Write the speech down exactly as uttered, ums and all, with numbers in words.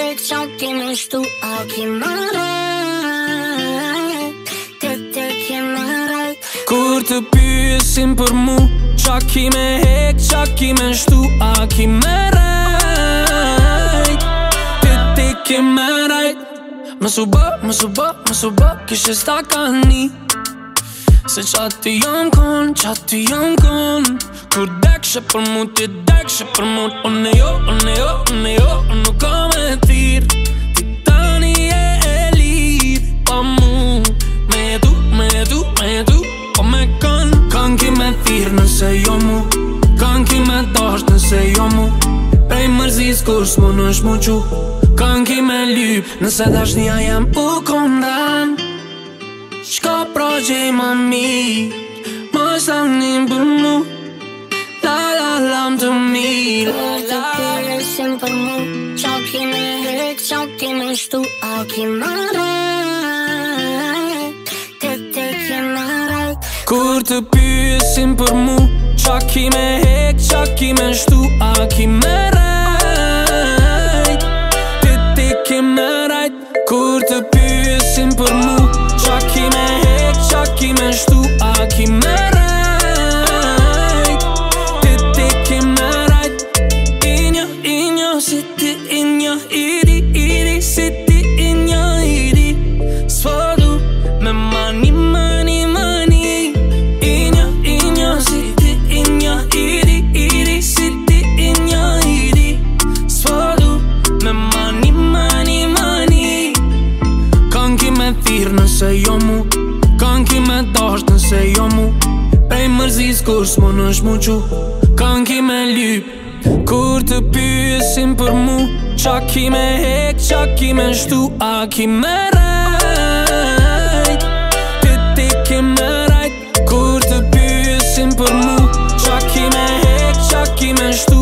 hek, qa ki me shtu, a ki me rejt, ti ti ki me rejt. Kur të pyesin për mu, qa ki me hek, qa ki me shtu, a ki me rejt, ti ti ki me rejt. Mësu bë, mësu bë, mësu bë, kishe stakani, se qa ti jam kon, qa ti jam kon. Kur dekshe për mu, ti dekshe për mu. One jo, one jo, one jo, nuk ka me thirr. Ti tani e e lidh pa mu, me tu, me tu, me tu. Po me kan, kan ki me thirr nëse jo mu, kan ki me dasht nëse jo mu. Prej mërzis kur s'mu nësh mu qu, kan ki me lyp nëse dashnia jem u kondan. Shka pra gjej ma mirë, ma shanin për mu, la la lam të mirë. Kur të pyesin për mu, qa ki me hek, qa ki me shtu, a ki me rejt, ti ti ki me rejt. Kur të pyesin për mu, qa ki me hek, qa ki me shtu, a ki me rejt, ti ti ki me rejt. Kur të pyesin për mu, qa ki me hek, qa ki me shtu, a ki me rejt, ti ti ki me rejt. Inja, inja, si ti inja, iri, iri, si ti inja, iri. Sfodu me mani, mani, mani. Inja, inja, si ti inja, iri, iri, si ti inja, iri. Sfodu me mani, mani, mani. Kan ki me thirr nëse jo mu, kan ki me dasht nëse jo mu. Prej mërzis kur s'mu nësh mu qu, kan ki me lyp. Kur të pyesin për mu, qa ki me hek, qa ki me shtu, a ki me rejt, ti ti ki me rejt. Kur të pyesin për mu, qa ki me hek, qa ki me shtu,